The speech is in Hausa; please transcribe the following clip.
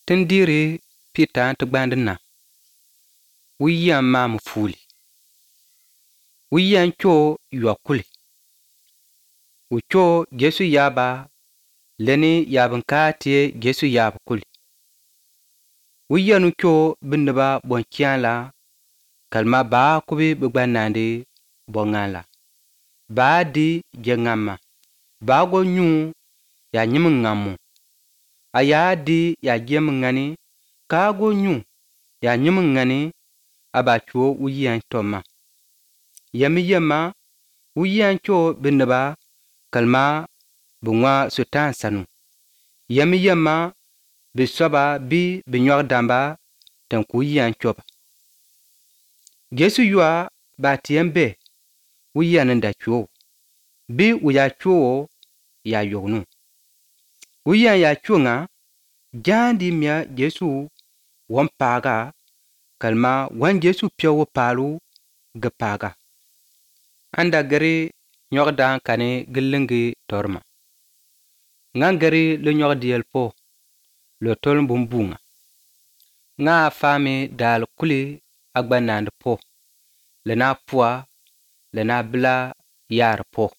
Tindiri Peter ti gbandina. Wiyan maam fuuli. Wiyan cho yuakuli. Wucho Jesu yaba leni yabin kaatiye Jesu yab kuli. Wiyanu cho binniba bonkiyanla kalma baa kubi bigbannandi bongala. Baa di jengama. Baa go nyu ya nyimin ngamu. Aya di ya jemin ngani ka go nyu ya nyimin ngani aba cho wiyan toma. Yami yema wiyan cho binniba kalma bingwa sutan sanu. Yami yema bisoba bi binywag damba tan ku wiyan choba. Jesu yua ba tiyembe wiyan da cho. Bi wuya cho ya yognu. Wiyan ya cho nga jandi miya Jesu wampaga kalma wan Jesu piyo palu gapaga. Anda gari nyogdan kani gilingi torma. Ngan gari le nyogdiyel po lo tol bumbunga. Nga fami dal kuli agbanand po. Le na pua le na bila yar po.